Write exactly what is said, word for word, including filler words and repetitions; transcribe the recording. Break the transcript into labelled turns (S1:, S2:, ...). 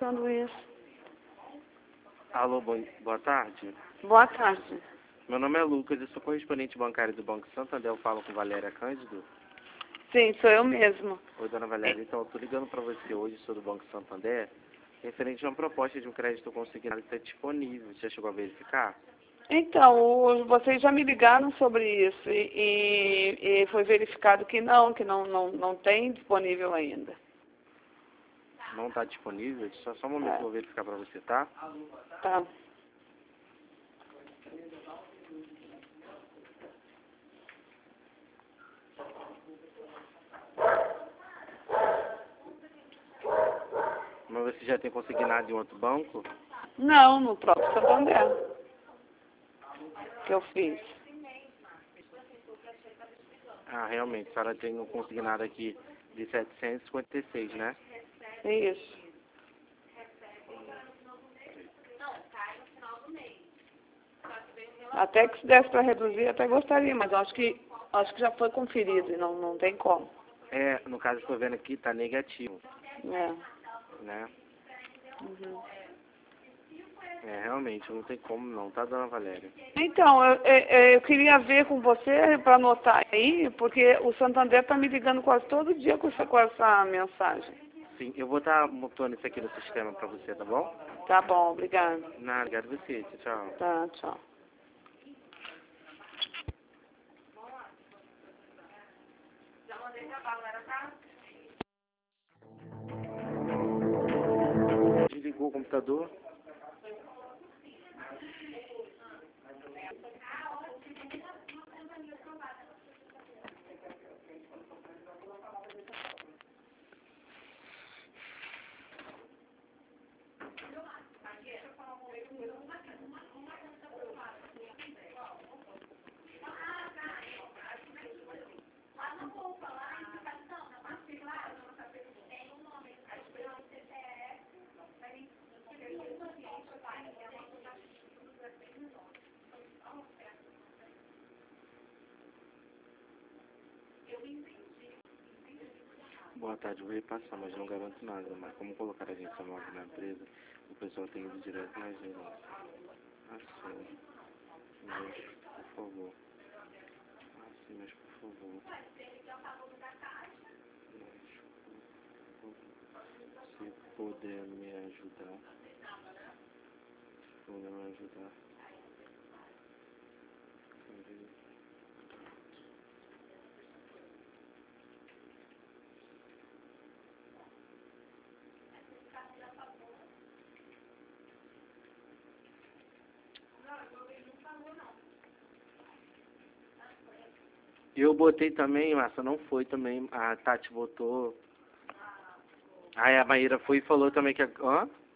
S1: acontecendo isso.
S2: Alô, bo- boa tarde.
S1: Boa tarde.
S2: Meu nome é Lucas, eu sou correspondente bancário do Banco Santander. Eu falo com Valéria Cândido.
S1: Sim, sou eu mesmo.
S2: Oi, dona Valéria. Então, eu tô ligando para você hoje sobre o Banco Santander, referente a uma proposta de um crédito consignado que está disponível. Você já chegou a verificar?
S1: Então, o- vocês já me ligaram sobre isso e, e- e foi verificado que não, que não, não, não tem disponível ainda.
S2: Não está disponível? Só, só um momento que eu vou verificar para você, tá?
S1: Tá.
S2: Mas você já tem consignado em outro banco?
S1: Não, no próprio Santander que eu fiz.
S2: Ah, realmente, a senhora tem um consignado aqui de setecentos e cinquenta e seis, né?
S1: Isso. Até que se desse para reduzir, até gostaria, mas acho que acho que já foi conferido e não, não tem como.
S2: É, no caso, estou vendo aqui, está negativo,
S1: É.
S2: né?
S1: Uhum.
S2: É, realmente, não tem como não, tá, dona Valéria?
S1: Então, eu, eu, eu queria ver com você para anotar aí, porque o Santander está me ligando quase todo dia com essa, com essa mensagem.
S2: Sim, eu vou estar montando isso aqui no sistema para você, tá bom?
S1: Tá bom, obrigada.
S2: Nada, obrigado a você, tchau.
S1: Tá, tchau.
S2: Desligou o computador? Boa tarde, eu vou repassar, mas não garanto nada. Mas como colocar a agência móvel na empresa, o pessoal tem ido direto na agência. Assim, mas, por favor. Assim, mas por favor. Mas, se puder me ajudar. Se puder me ajudar. Eu botei também, Márcia, não foi também. A Tati botou. Aí a Maíra foi e falou também que... Hã?